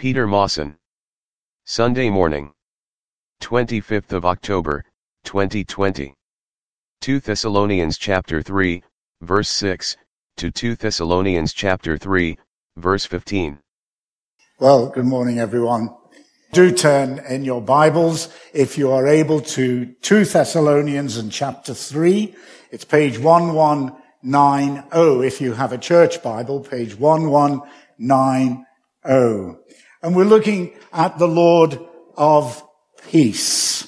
Peter Mawson. Sunday morning, 25th of October, 2020. 2 Thessalonians chapter 3, verse 6, to 2 Thessalonians chapter 3, verse 15. Well, good morning, everyone. Do turn in your Bibles, if you are able, to 2 Thessalonians and chapter 3. It's page 1190. If you have a church Bible, page 1190. And we're looking at the Lord of Peace.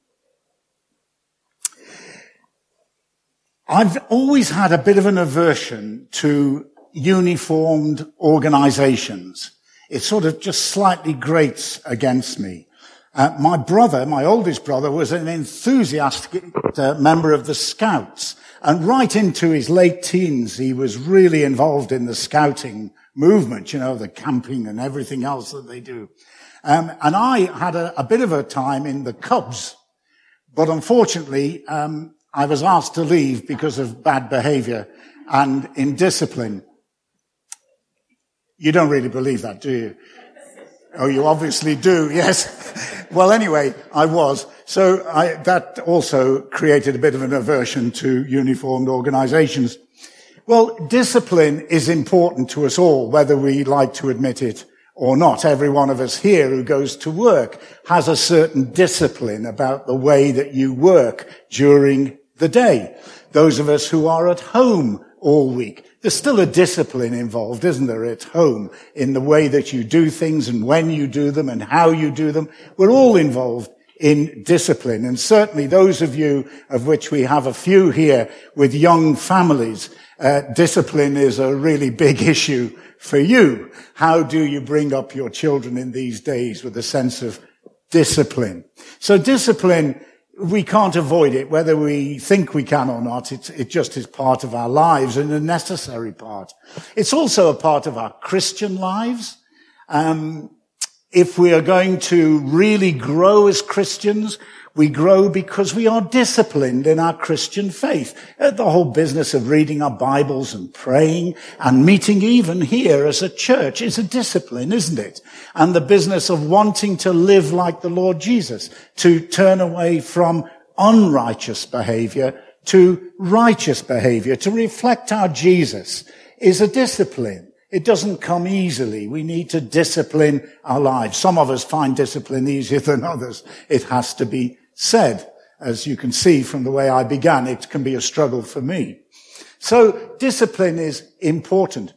I've always had a bit of an aversion to uniformed organizations. It sort of just slightly grates against me. My oldest brother, was an enthusiastic member of the Scouts. And right into his late teens, he was really involved in the scouting movement, the camping and everything else that they do. And I had a bit of a time in the Cubs. But unfortunately, I was asked to leave because of bad behavior and indiscipline. You don't really believe that, do you? Oh, you obviously do, yes. Well, anyway, I was. So that also created a bit of an aversion to uniformed organizations. Well, discipline is important to us all, whether we like to admit it or not. Every one of us here who goes to work has a certain discipline about the way that you work during the day. Those of us who are at home all week, there's still a discipline involved, isn't there, at home, in the way that you do things and when you do them and how you do them. We're all involved in discipline. And certainly those of you, of which we have a few here with young families, discipline is a really big issue for you. How do you bring up your children in these days with a sense of discipline? So discipline, we can't avoid it, whether we think we can or not. It just is part of our lives and a necessary part. It's also a part of our Christian lives. If we are going to really grow as Christians, we grow because we are disciplined in our Christian faith. The whole business of reading our Bibles and praying and meeting even here as a church is a discipline, isn't it? And the business of wanting to live like the Lord Jesus, to turn away from unrighteous behavior to righteous behavior, to reflect our Jesus, is a discipline. It doesn't come easily. We need to discipline our lives. Some of us find discipline easier than others. It has to be said. As you can see from the way I began, it can be a struggle for me. So discipline is important.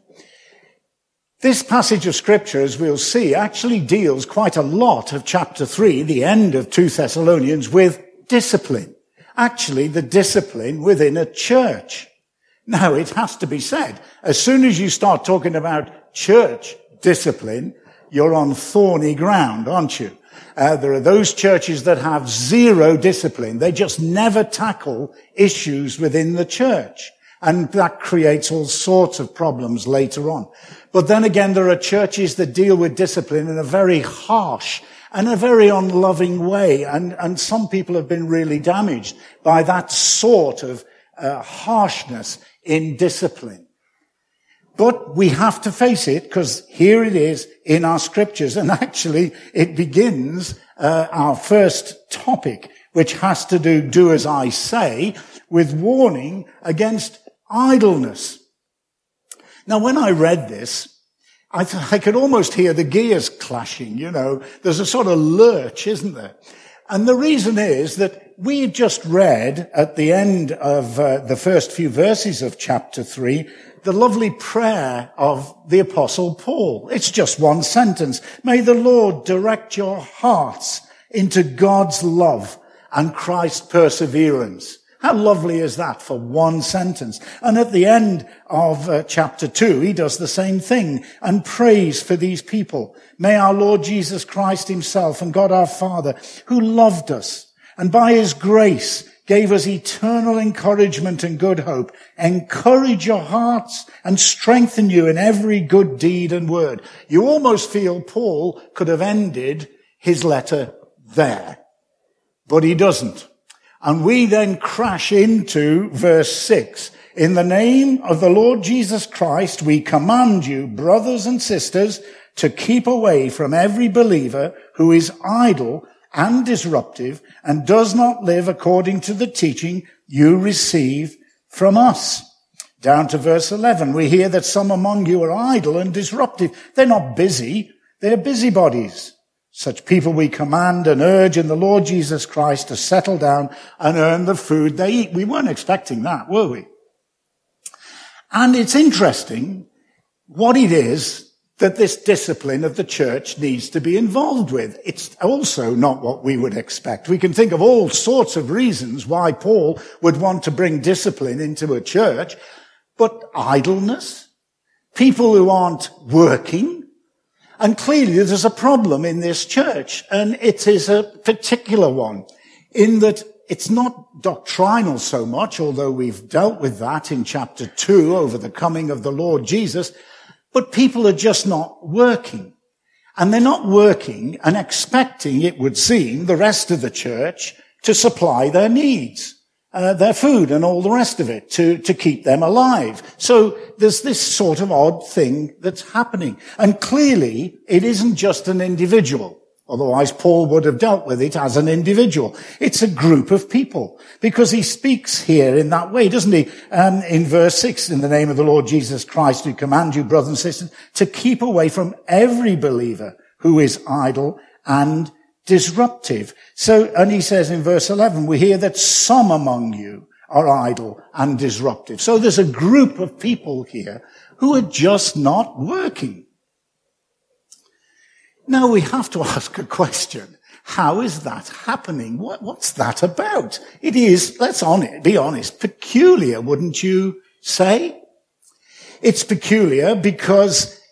This passage of Scripture, as we'll see, actually deals quite a lot of chapter 3, the end of 2 Thessalonians, with discipline. Actually, the discipline within a church. Now, it has to be said, as soon as you start talking about church discipline, you're on thorny ground, aren't you? There are those churches that have zero discipline. They just never tackle issues within the church. And that creates all sorts of problems later on. But then again, there are churches that deal with discipline in a very harsh and a very unloving way. And some people have been really damaged by that sort of harshness in discipline. But we have to face it, because here it is in our scriptures. And actually, it begins our first topic, which has to do as I say, with warning against idleness. Now, when I read this, I could almost hear the gears clashing, There's a sort of lurch, isn't there? And the reason is that we just read at the end of the first few verses of chapter 3, the lovely prayer of the Apostle Paul. It's just one sentence. May the Lord direct your hearts into God's love and Christ's perseverance. How lovely is that for one sentence? And at the end of chapter 2, he does the same thing and prays for these people. May our Lord Jesus Christ himself and God our Father, who loved us and by his grace gave us eternal encouragement and good hope, encourage your hearts and strengthen you in every good deed and word. You almost feel Paul could have ended his letter there, but he doesn't. And we then crash into verse 6. In the name of the Lord Jesus Christ, we command you, brothers and sisters, to keep away from every believer who is idle and disruptive and does not live according to the teaching you received from us. Down to verse 11, we hear that some among you are idle and disruptive. They're not busy, they're busybodies. Such people we command and urge in the Lord Jesus Christ to settle down and earn the food they eat. We weren't expecting that, were we? And it's interesting what it is that this discipline of the church needs to be involved with. It's also not what we would expect. We can think of all sorts of reasons why Paul would want to bring discipline into a church, but idleness, people who aren't working, and clearly there's a problem in this church, and it is a particular one, in that it's not doctrinal so much, although we've dealt with that in chapter 2 over the coming of the Lord Jesus, but people are just not working. And they're not working and expecting, it would seem, the rest of the church to supply their needs, their food and all the rest of it, to keep them alive. So there's this sort of odd thing that's happening. And clearly, it isn't just an individual. Otherwise, Paul would have dealt with it as an individual. It's a group of people, because he speaks here in that way, doesn't he? In verse 6, in the name of the Lord Jesus Christ, we command you, brothers and sisters, to keep away from every believer who is idle and disruptive. So, and he says in verse 11, we hear that some among you are idle and disruptive. So there's a group of people here who are just not working. Now we have to ask a question. How is that happening? What's that about? It is, be honest, peculiar, wouldn't you say? It's peculiar because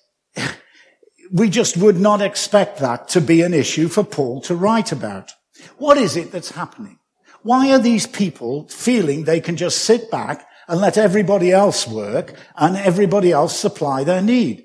we just would not expect that to be an issue for Paul to write about. What is it that's happening? Why are these people feeling they can just sit back and let everybody else work and everybody else supply their need?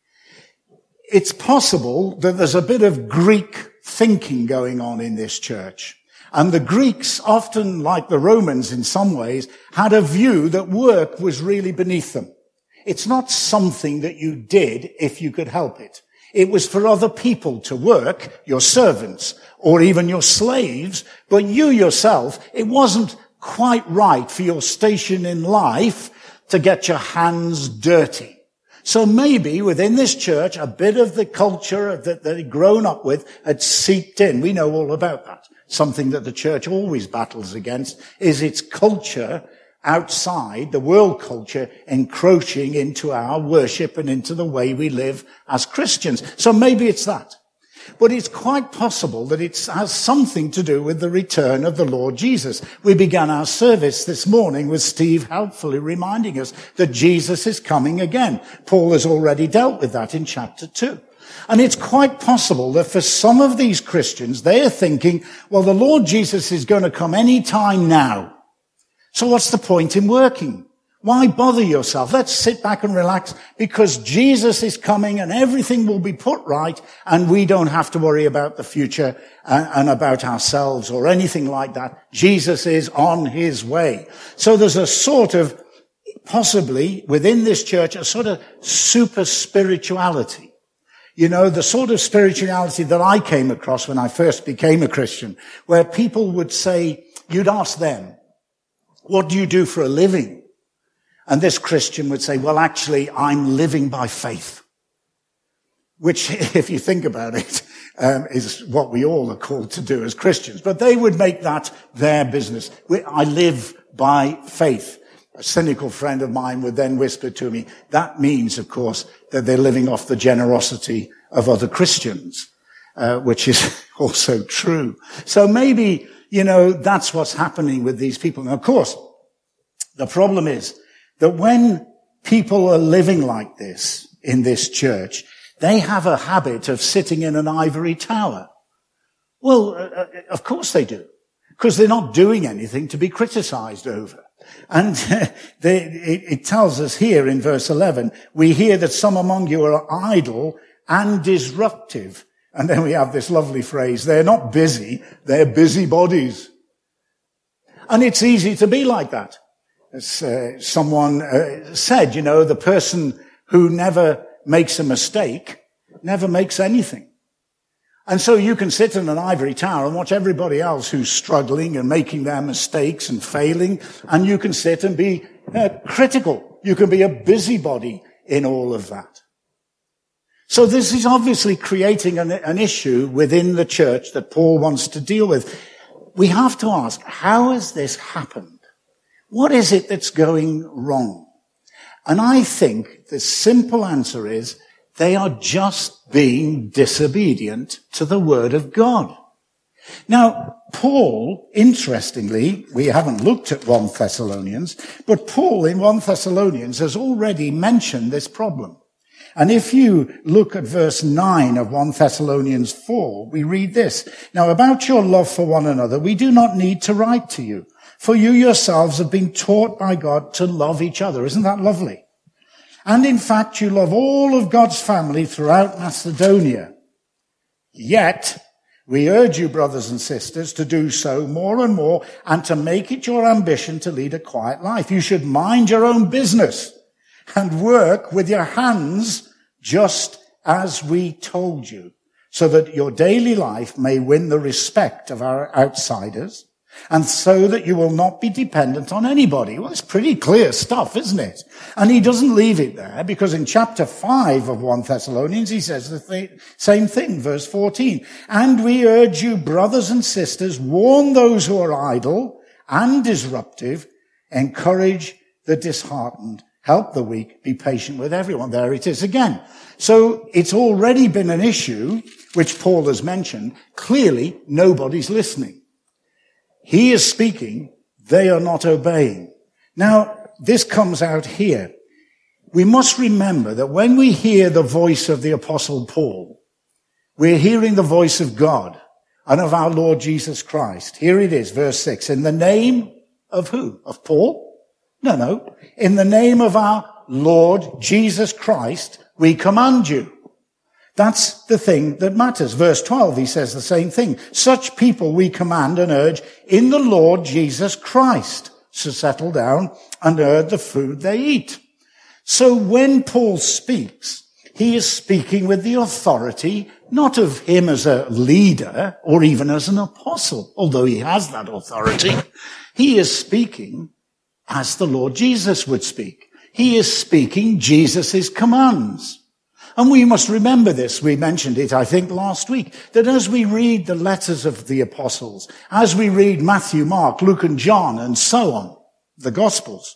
It's possible that there's a bit of Greek thinking going on in this church. And the Greeks, often like the Romans in some ways, had a view that work was really beneath them. It's not something that you did if you could help it. It was for other people to work, your servants, or even your slaves, but you yourself, it wasn't quite right for your station in life to get your hands dirty. So maybe within this church, a bit of the culture that they'd grown up with had seeped in. We know all about that. Something that the church always battles against is its culture outside, the world culture, encroaching into our worship and into the way we live as Christians. So maybe it's that. But it's quite possible that it has something to do with the return of the Lord Jesus. We began our service this morning with Steve helpfully reminding us that Jesus is coming again. Paul has already dealt with that in chapter 2. And it's quite possible that for some of these Christians, they're thinking, well, the Lord Jesus is going to come any time now. So what's the point in working? Why bother yourself? Let's sit back and relax, because Jesus is coming and everything will be put right and we don't have to worry about the future and about ourselves or anything like that. Jesus is on his way. So there's a sort of, possibly within this church, a sort of super spirituality. You know, the sort of spirituality that I came across when I first became a Christian, where people would say, you'd ask them, what do you do for a living? And this Christian would say, well, actually, I'm living by faith. Which, if you think about it, is what we all are called to do as Christians. But they would make that their business. I live by faith. A cynical friend of mine would then whisper to me, that means, of course, that they're living off the generosity of other Christians, which is also true. So maybe, you know, that's what's happening with these people. And of course, the problem is that when people are living like this in this church, they have a habit of sitting in an ivory tower. Well, of course they do, because they're not doing anything to be criticized over. And it tells us here in verse 11, we hear that some among you are idle and disruptive. And then we have this lovely phrase, they're not busy, they're busybodies. And it's easy to be like that. As someone said, you know, the person who never makes a mistake never makes anything. And so you can sit in an ivory tower and watch everybody else who's struggling and making their mistakes and failing, and you can sit and be critical. You can be a busybody in all of that. So this is obviously creating an issue within the church that Paul wants to deal with. We have to ask, how has this happened? What is it that's going wrong? And I think the simple answer is they are just being disobedient to the word of God. Now, Paul, interestingly, we haven't looked at 1 Thessalonians, but Paul in 1 Thessalonians has already mentioned this problem. And if you look at verse 9 of 1 Thessalonians 4, we read this. Now, about your love for one another, we do not need to write to you, for you yourselves have been taught by God to love each other. Isn't that lovely? And in fact, you love all of God's family throughout Macedonia. Yet, we urge you, brothers and sisters, to do so more and more and to make it your ambition to lead a quiet life. You should mind your own business and work with your hands just as we told you, so that your daily life may win the respect of our outsiders, and so that you will not be dependent on anybody. Well, it's pretty clear stuff, isn't it? And he doesn't leave it there, because in chapter 5 of 1 Thessalonians, he says the same thing, verse 14. And we urge you, brothers and sisters, warn those who are idle and disruptive, encourage the disheartened, help the weak, be patient with everyone. There it is again. So it's already been an issue, which Paul has mentioned. Clearly, nobody's listening. He is speaking, they are not obeying. Now, this comes out here. We must remember that when we hear the voice of the Apostle Paul, we're hearing the voice of God and of our Lord Jesus Christ. Here it is, verse 6. In the name of who? Of Paul? No. In the name of our Lord Jesus Christ, we command you. That's the thing that matters. Verse 12, he says the same thing. Such people we command and urge in the Lord Jesus Christ to settle down and earn the food they eat. So when Paul speaks, he is speaking with the authority, not of him as a leader or even as an apostle, although he has that authority. He is speaking as the Lord Jesus would speak. He is speaking Jesus' commands. And we must remember this. We mentioned it, I think, last week, that as we read the letters of the apostles, as we read Matthew, Mark, Luke, and John, and so on, the Gospels,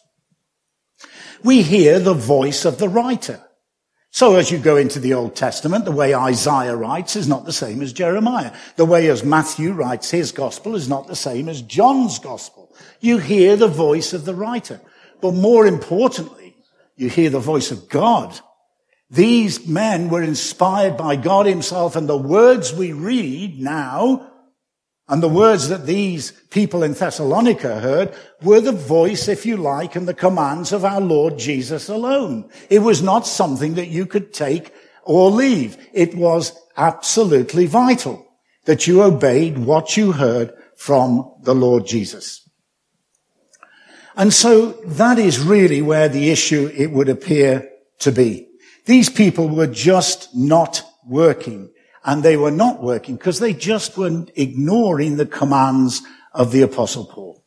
we hear the voice of the writer. So as you go into the Old Testament, the way Isaiah writes is not the same as Jeremiah. The way as Matthew writes his Gospel is not the same as John's Gospel. You hear the voice of the writer. But more importantly, you hear the voice of God. These men were inspired by God himself, and the words we read now, and the words that these people in Thessalonica heard, were the voice, if you like, and the commands of our Lord Jesus alone. It was not something that you could take or leave. It was absolutely vital that you obeyed what you heard from the Lord Jesus. And so that is really where the issue, it would appear to be. These people were just not working, and they were not working because they just were ignoring the commands of the Apostle Paul.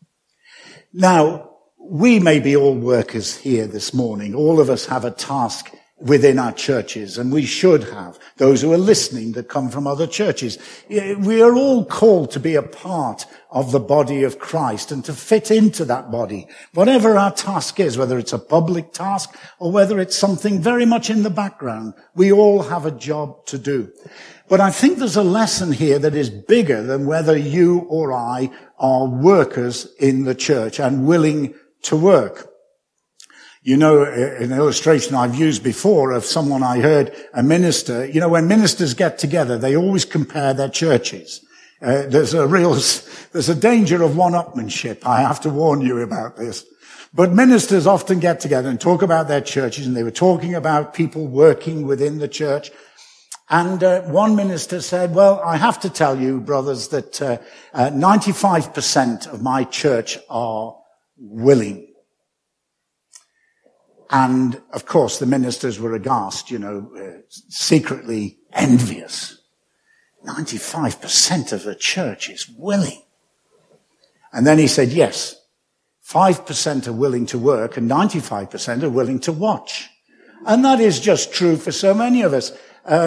Now, we may be all workers here this morning. All of us have a task within our churches, and we should have. Those who are listening that come from other churches. We are all called to be a part of the body of Christ and to fit into that body. Whatever our task is, whether it's a public task or whether it's something very much in the background, we all have a job to do. But I think there's a lesson here that is bigger than whether you or I are workers in the church and willing to work. You know, an illustration I've used before of someone I heard, a minister, you know, when ministers get together, they always compare their churches. There's a danger of one-upmanship. I have to warn you about this. But ministers often get together and talk about their churches, and they were talking about people working within the church. And one minister said, well, I have to tell you, brothers, that 95% of my church are willing. And, of course, the ministers were aghast, secretly envious. 95% of the church is willing. And then he said, yes, 5% are willing to work and 95% are willing to watch. And that is just true for so many of us.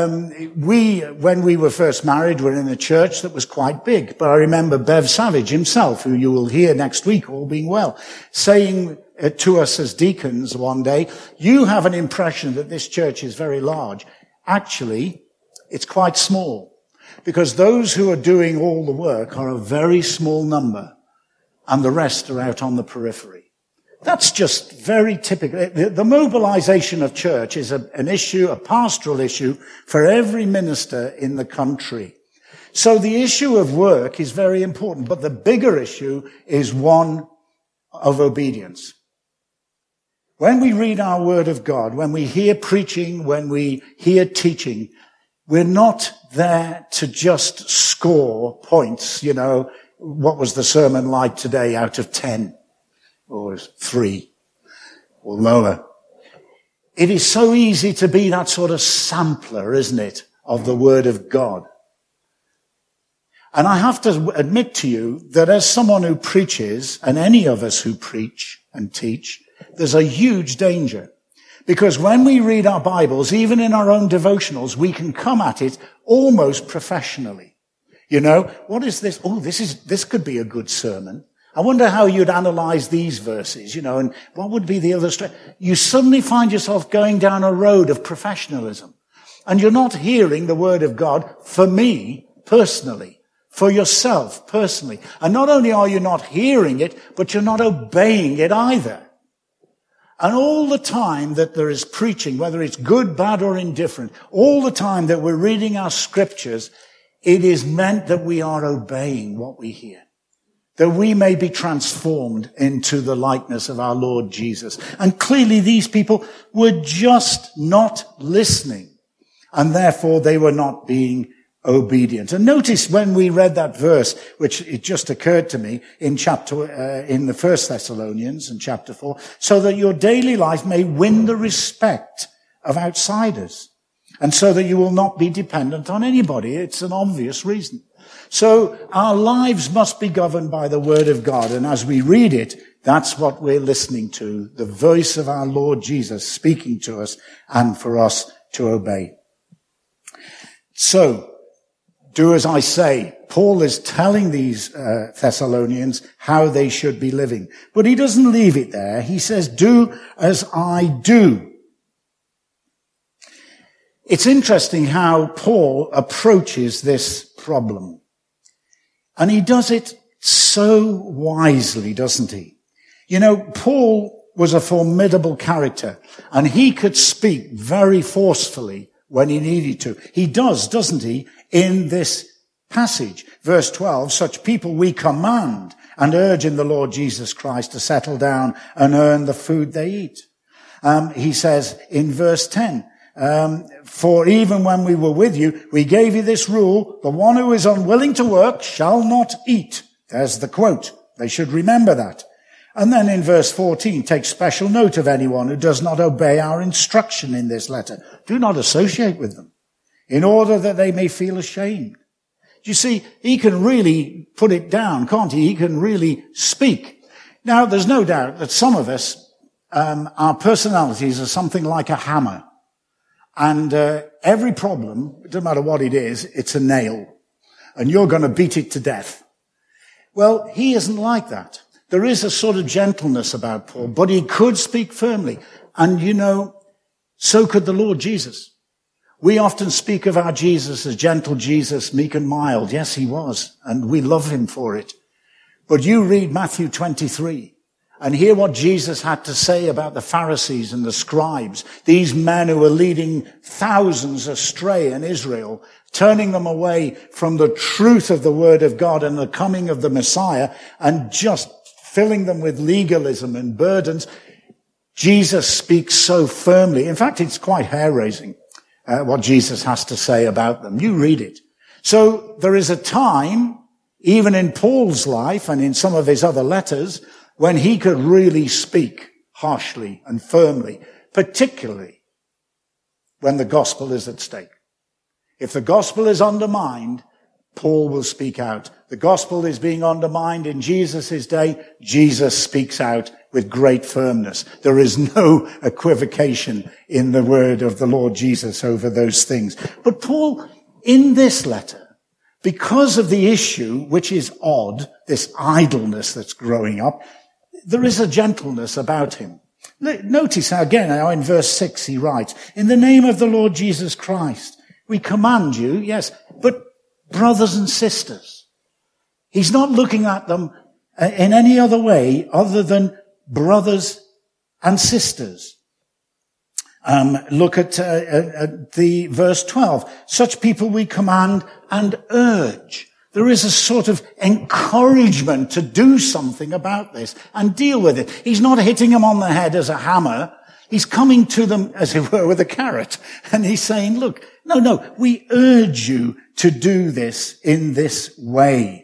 When we were first married, were in a church that was quite big. But I remember Bev Savage himself, who you will hear next week, all being well, saying to us as deacons one day, you have an impression that this church is very large. Actually, it's quite small. Because those who are doing all the work are a very small number, and the rest are out on the periphery. That's just very typical. The mobilization of church is an issue, a pastoral issue for every minister in the country. So the issue of work is very important, but the bigger issue is one of obedience. When we read our word of God, when we hear preaching, when we hear teaching, we're not there to just score points, what was the sermon like today out of 10? Or 3, or lower. It is so easy to be that sort of sampler, isn't it, of the Word of God. And I have to admit to you that as someone who preaches, and any of us who preach and teach, there's a huge danger. Because when we read our Bibles, even in our own devotionals, we can come at it almost professionally. What is this? Oh, this could be a good sermon. I wonder how you'd analyze these verses, and what would be the illustration? You suddenly find yourself going down a road of professionalism. And you're not hearing the word of God for me personally, for yourself personally. And not only are you not hearing it, but you're not obeying it either. And all the time that there is preaching, whether it's good, bad, or indifferent, all the time that we're reading our scriptures, it is meant that we are obeying what we hear, that we may be transformed into the likeness of our Lord Jesus. And clearly these people were just not listening, and therefore they were not being obedient. And notice when we read that verse, which it just occurred to me in the 1 Thessalonians in chapter 4, so that your daily life may win the respect of outsiders, and so that you will not be dependent on anybody. It's an obvious reason. So our lives must be governed by the Word of God. And as we read it, that's what we're listening to, the voice of our Lord Jesus speaking to us and for us to obey. So, do as I say. Paul is telling these Thessalonians how they should be living. But he doesn't leave it there. He says, do as I do. It's interesting how Paul approaches this problem. And he does it so wisely, doesn't he? Paul was a formidable character, and he could speak very forcefully when he needed to. He does, doesn't he, in this passage. Verse 12, such people we command and urge in the Lord Jesus Christ to settle down and earn the food they eat. He says in verse 10, for even when we were with you, we gave you this rule, the one who is unwilling to work shall not eat. There's the quote. They should remember that. And then in verse 14, take special note of anyone who does not obey our instruction in this letter. Do not associate with them, in order that they may feel ashamed. You see, he can really put it down, can't he? He can really speak. Now, there's no doubt that some of us, our personalities are something like a hammer. And every problem, it doesn't matter what it is, it's a nail. And you're going to beat it to death. Well, he isn't like that. There is a sort of gentleness about Paul, but he could speak firmly. And so could the Lord Jesus. We often speak of our Jesus as gentle Jesus, meek and mild. Yes, he was. And we love him for it. But you read Matthew 23. And hear what Jesus had to say about the Pharisees and the scribes, these men who were leading thousands astray in Israel, turning them away from the truth of the Word of God and the coming of the Messiah, and just filling them with legalism and burdens. Jesus speaks so firmly. In fact, it's quite hair-raising what Jesus has to say about them. You read it. So there is a time, even in Paul's life and in some of his other letters, when he could really speak harshly and firmly particularly when the gospel is at stake. If the gospel is undermined, Paul will speak out. The gospel is being undermined in Jesus' day. Jesus speaks out with great firmness. There is no equivocation in the word of the Lord Jesus over those things. But Paul, in this letter, because of the issue, which is odd, this idleness that's growing up, there is a gentleness about him. Notice again how in verse 6 he writes, in the name of the Lord Jesus Christ, we command you, yes, but brothers and sisters. He's not looking at them in any other way other than brothers and sisters. Look at the verse 12. Such people we command and urge. There is a sort of encouragement to do something about this and deal with it. He's not hitting them on the head as a hammer. He's coming to them, as it were, with a carrot. And he's saying, look, no, we urge you to do this in this way.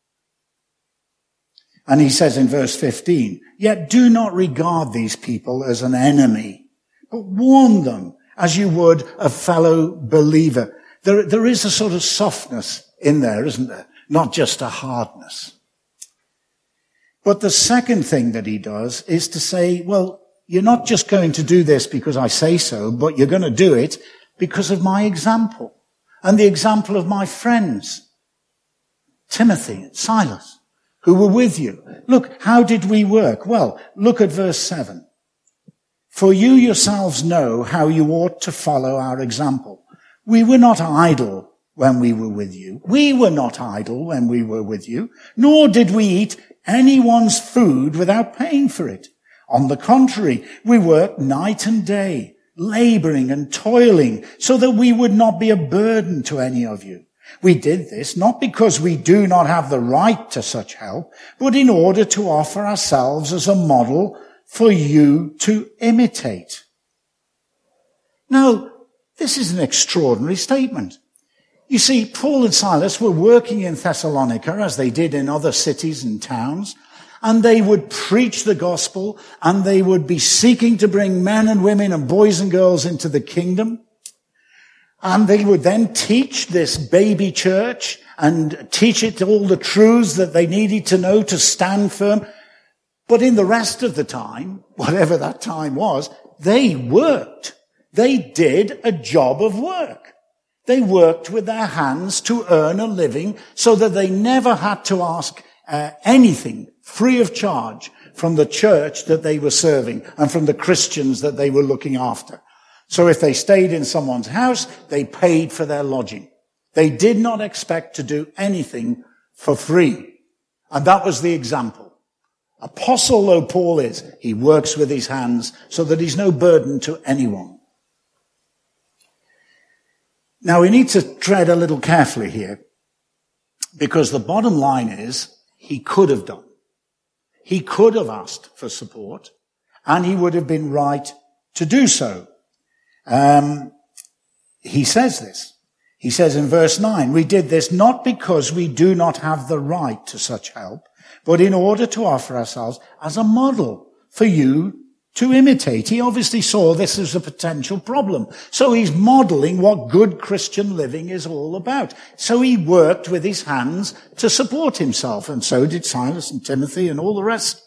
And he says in verse 15, yet do not regard these people as an enemy, but warn them as you would a fellow believer. There is a sort of softness in there, isn't there? Not just a hardness. But the second thing that he does is to say, well, you're not just going to do this because I say so, but you're going to do it because of my example and the example of my friends, Timothy and Silas, who were with you. Look, how did we work? Well, look at verse 7. For you yourselves know how you ought to follow our example. We were not idle when we were with you. We were not idle when we were with you, nor did we eat anyone's food without paying for it. On the contrary, we worked night and day, laboring and toiling so that we would not be a burden to any of you. We did this not because we do not have the right to such help, but in order to offer ourselves as a model for you to imitate. Now, this is an extraordinary statement. You see, Paul and Silas were working in Thessalonica as they did in other cities and towns, and they would preach the gospel, and they would be seeking to bring men and women and boys and girls into the kingdom. And they would then teach this baby church and teach it all the truths that they needed to know to stand firm. But in the rest of the time, whatever that time was, they worked. They did a job of work. They worked with their hands to earn a living so that they never had to ask anything free of charge from the church that they were serving and from the Christians that they were looking after. So if they stayed in someone's house, they paid for their lodging. They did not expect to do anything for free. And that was the example. Apostle though Paul is, he works with his hands so that he's no burden to anyone. Now we need to tread a little carefully here, because the bottom line is he could have done. He could have asked for support, and he would have been right to do so. He says this. He says in verse 9, we did this not because we do not have the right to such help, but in order to offer ourselves as a model for you to imitate. He obviously saw this as a potential problem. So he's modeling what good Christian living is all about. So he worked with his hands to support himself, and so did Silas and Timothy and all the rest.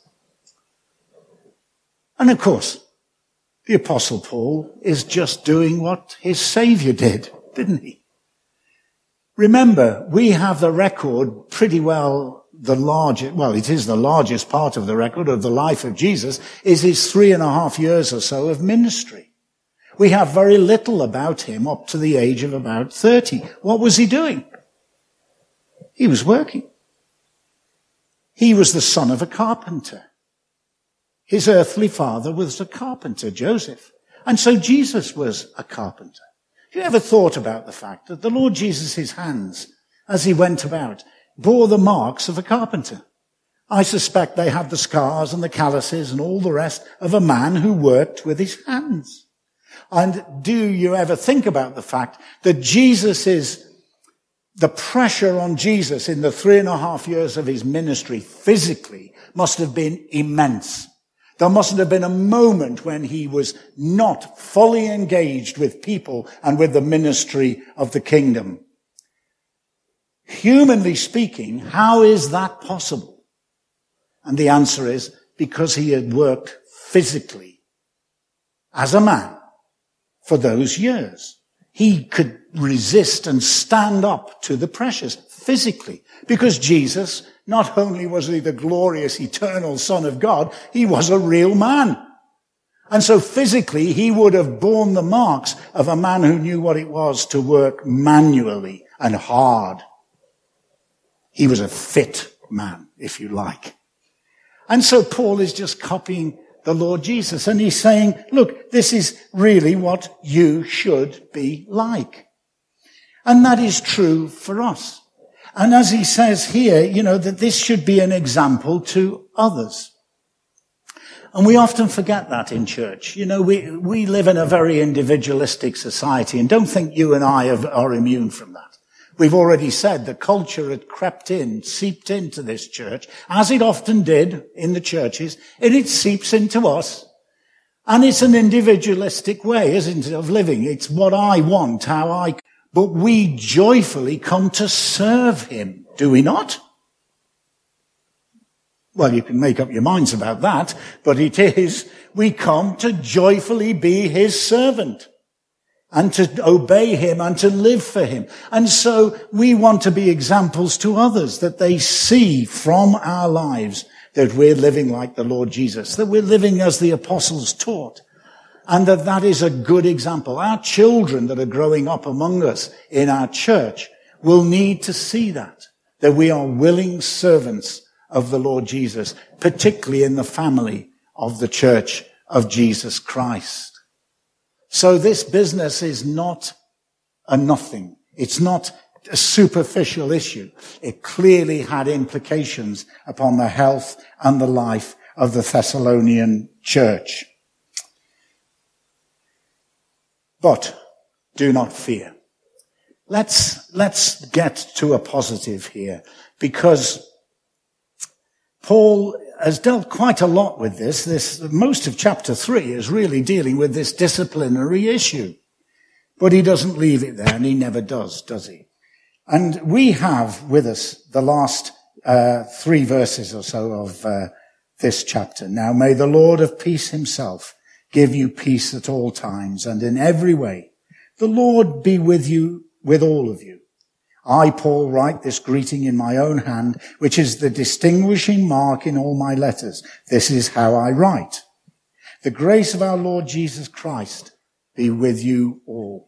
And of course, the Apostle Paul is just doing what his Savior did, didn't he? Remember, we have the record pretty well it is the largest part of the record of the life of Jesus, is his 3.5 years or so of ministry. We have very little about him up to the age of about 30. What was he doing? He was working. He was the son of a carpenter. His earthly father was a carpenter, Joseph. And so Jesus was a carpenter. Have you ever thought about the fact that the Lord Jesus' hands, as he went about, bore the marks of a carpenter? I suspect they had the scars and the calluses and all the rest of a man who worked with his hands. And do you ever think about the fact that the pressure on Jesus in the 3.5 years of his ministry physically must have been immense? There mustn't have been a moment when he was not fully engaged with people and with the ministry of the kingdom. Humanly speaking, how is that possible? And the answer is because he had worked physically as a man for those years. He could resist and stand up to the pressures physically because Jesus, not only was he the glorious eternal Son of God, he was a real man. And so physically he would have borne the marks of a man who knew what it was to work manually and hard. He was a fit man, if you like. And so Paul is just copying the Lord Jesus, and he's saying, look, this is really what you should be like. And that is true for us. And as he says here, that this should be an example to others. And we often forget that in church. We live in a very individualistic society, and don't think you and I are immune from that. We've already said the culture had crept in, seeped into this church, as it often did in the churches, and it seeps into us. And it's an individualistic way, isn't it, of living. It's what I want, but we joyfully come to serve him, do we not? Well, you can make up your minds about that, but it is, we come to joyfully be his servant and to obey him and to live for him. And so we want to be examples to others, that they see from our lives that we're living like the Lord Jesus, that we're living as the apostles taught, and that is a good example. Our children that are growing up among us in our church will need to see that we are willing servants of the Lord Jesus, particularly in the family of the church of Jesus Christ. So this business is not a nothing. It's not a superficial issue. It clearly had implications upon the health and the life of the Thessalonian church. But do not fear. Let's get to a positive here, because Paul has dealt quite a lot with this. Most of chapter 3 is really dealing with this disciplinary issue. But he doesn't leave it there, and he never does he? And we have with us the last 3 verses or so of this chapter. Now may the Lord of peace himself give you peace at all times and in every way. The Lord be with you, with all of you. I, Paul, write this greeting in my own hand, which is the distinguishing mark in all my letters. This is how I write. The grace of our Lord Jesus Christ be with you all.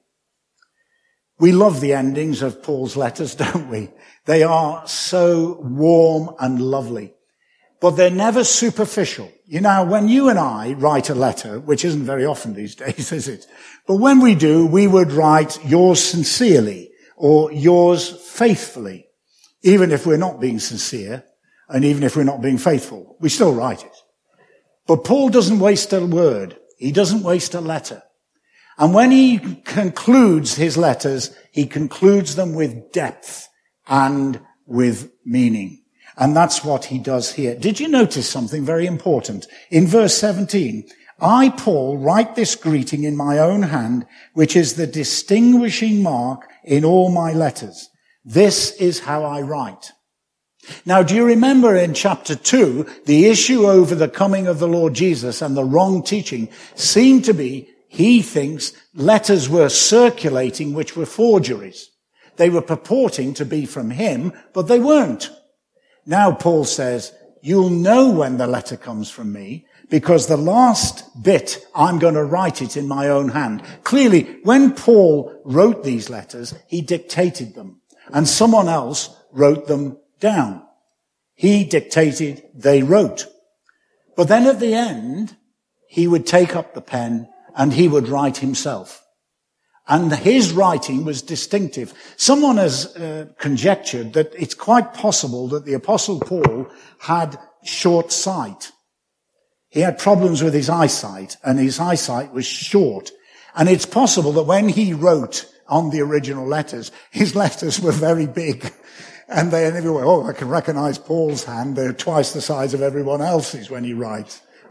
We love the endings of Paul's letters, don't we? They are so warm and lovely, but they're never superficial. When you and I write a letter, which isn't very often these days, is it? But when we do, we would write yours sincerely, or yours faithfully, even if we're not being sincere, and even if we're not being faithful. We still write it. But Paul doesn't waste a word. He doesn't waste a letter. And when he concludes his letters, he concludes them with depth and with meaning. And that's what he does here. Did you notice something very important? In verse 17, I, Paul, write this greeting in my own hand, which is the distinguishing mark in all my letters. This is how I write. Now, do you remember in chapter 2, the issue over the coming of the Lord Jesus and the wrong teaching seemed to be, he thinks, letters were circulating which were forgeries. They were purporting to be from him, but they weren't. Now Paul says, you'll know when the letter comes from me, because the last bit, I'm going to write it in my own hand. Clearly, when Paul wrote these letters, he dictated them, and someone else wrote them down. He dictated, they wrote. But then at the end, he would take up the pen and he would write himself. And his writing was distinctive. Someone has conjectured that it's quite possible that the Apostle Paul had short sight. He had problems with his eyesight, and his eyesight was short. And it's possible that when he wrote on the original letters, his letters were very big. And they were, I can recognize Paul's hand. They're twice the size of everyone else's when he writes.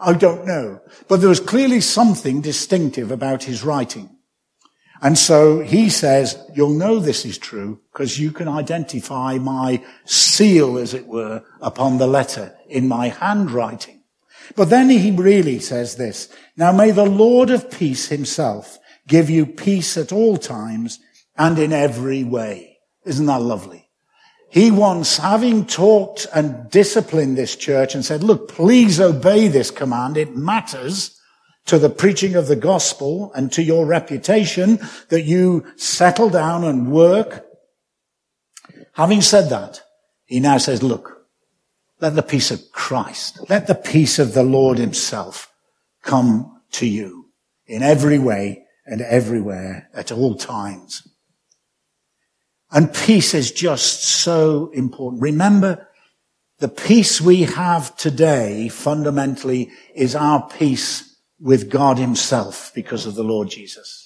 I don't know. But there was clearly something distinctive about his writing. And so he says, you'll know this is true because you can identify my seal, as it were, upon the letter in my handwriting. But then he really says this, now may the Lord of peace himself give you peace at all times and in every way. Isn't that lovely? He wants, having talked and disciplined this church and said, look, please obey this command. It matters to the preaching of the gospel and to your reputation that you settle down and work. Having said that, he now says, look, let the peace of Christ, let the peace of the Lord himself come to you in every way and everywhere at all times. And peace is just so important. Remember, the peace we have today fundamentally is our peace with God himself because of the Lord Jesus.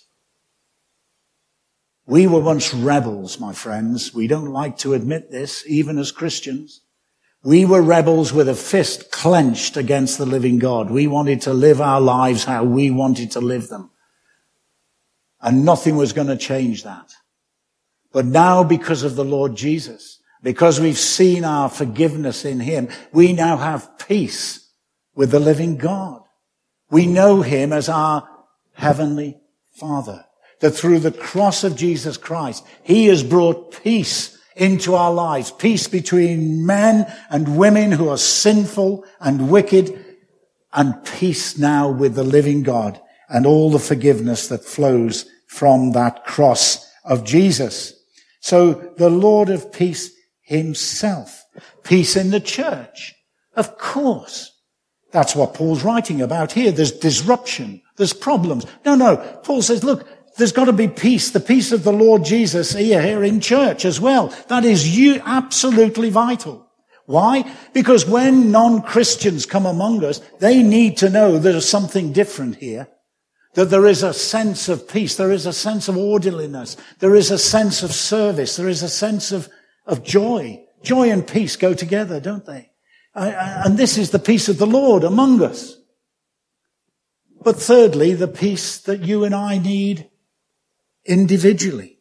We were once rebels, my friends. We don't like to admit this, even as Christians. We were rebels with a fist clenched against the living God. We wanted to live our lives how we wanted to live them. And nothing was going to change that. But now, because of the Lord Jesus, because we've seen our forgiveness in him, we now have peace with the living God. We know him as our heavenly Father. That through the cross of Jesus Christ, he has brought peace into our lives. Peace between men and women who are sinful and wicked. And peace now with the living God and all the forgiveness that flows from that cross of Jesus. So the Lord of peace himself. Peace in the church. Of course. That's what Paul's writing about here. There's disruption. There's problems. No. Paul says, look, there's got to be peace. The peace of the Lord Jesus here in church as well. That is absolutely vital. Why? Because when non-Christians come among us, they need to know there's something different here. That there is a sense of peace. There is a sense of orderliness. There is a sense of service. There is a sense of joy. Joy and peace go together, don't they? And this is the peace of the Lord among us. But thirdly, the peace that you and I need individually.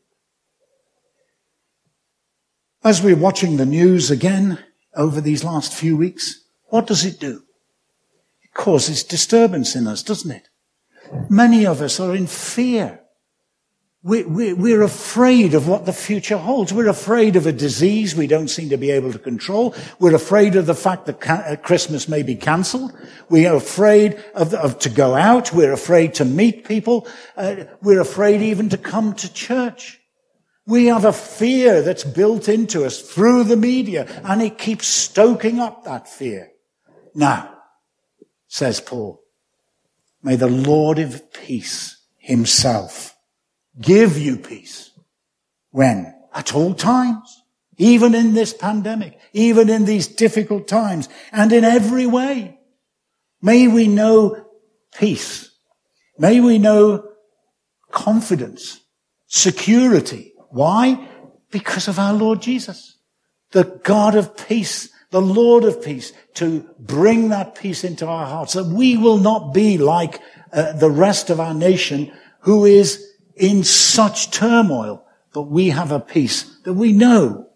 As we're watching the news again over these last few weeks, what does it do? It causes disturbance in us, doesn't it? Many of us are in fear. We're afraid of what the future holds. We're afraid of a disease we don't seem to be able to control. We're afraid of the fact that Christmas may be cancelled. We are afraid of to go out. We're afraid to meet people. We're afraid even to come to church. We have a fear that's built into us through the media, and it keeps stoking up that fear. Now, says Paul, may the Lord of peace himself give you peace. When? At all times. Even in this pandemic. Even in these difficult times. And in every way. May we know peace. May we know confidence. Security. Why? Because of our Lord Jesus. The God of peace. The Lord of peace. To bring that peace into our hearts. That we will not be like the rest of our nation who is in such turmoil, but we have a peace that we know.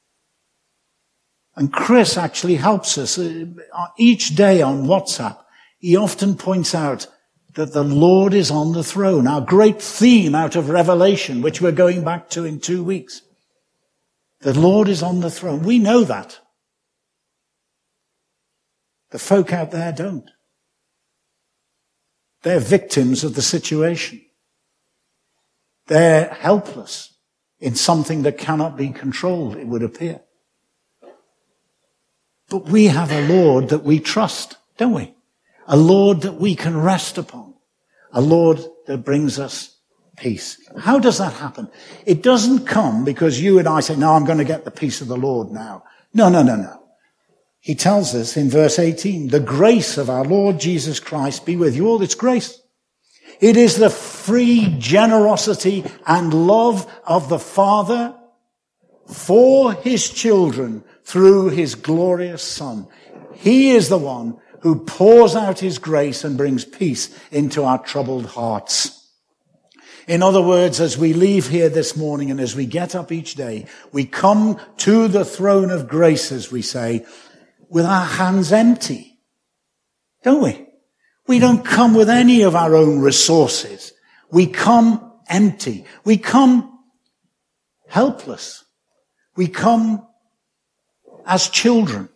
And Chris actually helps us each day on WhatsApp. He often points out that the Lord is on the throne, our great theme out of Revelation, which we're going back to in 2 weeks. The Lord is on the throne. We know that. The folk out there don't. They're victims of the situation. They're helpless in something that cannot be controlled, it would appear. But we have a Lord that we trust, don't we? A Lord that we can rest upon. A Lord that brings us peace. How does that happen? It doesn't come because you and I say, no, I'm going to get the peace of the Lord now. No. He tells us in verse 18, the grace of our Lord Jesus Christ be with you all. It's grace. It is the free generosity and love of the Father for his children through his glorious Son. He is the one who pours out his grace and brings peace into our troubled hearts. In other words, as we leave here this morning and as we get up each day, we come to the throne of grace, as we say, with our hands empty. Don't we? We don't come with any of our own resources. We come empty. We come helpless. We come as children.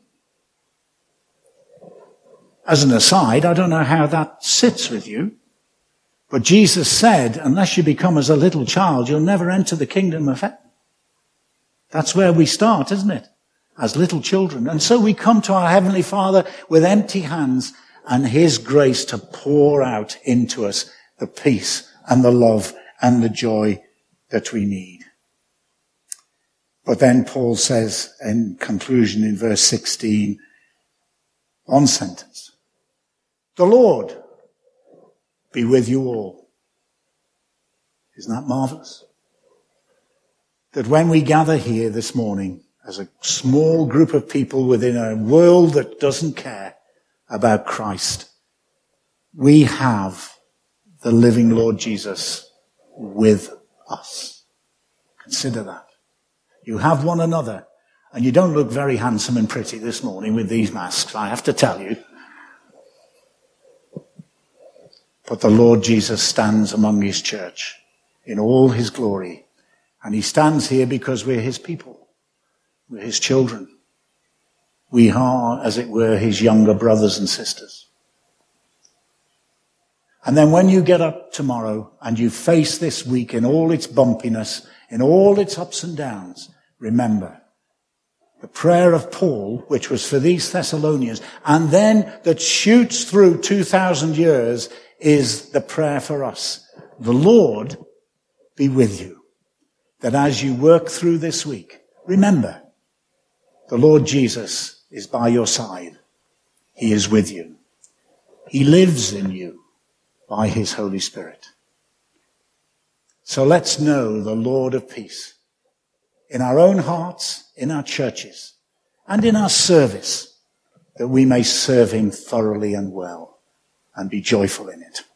As an aside, I don't know how that sits with you, but Jesus said, unless you become as a little child, you'll never enter the kingdom of heaven. That's where we start, isn't it? As little children. And so we come to our Heavenly Father with empty hands and his grace to pour out into us the peace and the love and the joy that we need. But then Paul says in conclusion in verse 16, one sentence, the Lord be with you all. Isn't that marvelous? That when we gather here this morning as a small group of people within a world that doesn't care about Christ, we have the living Lord Jesus with us. Consider that. You have one another, and you don't look very handsome and pretty this morning with these masks, I have to tell you. But the Lord Jesus stands among his church in all his glory. And he stands here because we're his people. We're his children. We are, as it were, his younger brothers and sisters. And then when you get up tomorrow and you face this week in all its bumpiness, in all its ups and downs, remember the prayer of Paul, which was for these Thessalonians, and then that shoots through 2,000 years, is the prayer for us. The Lord be with you. That as you work through this week, remember, the Lord Jesus is by your side. He is with you. He lives in you by his Holy Spirit. So let's know the Lord of peace in our own hearts, in our churches, and in our service, that we may serve him thoroughly and well and be joyful in it.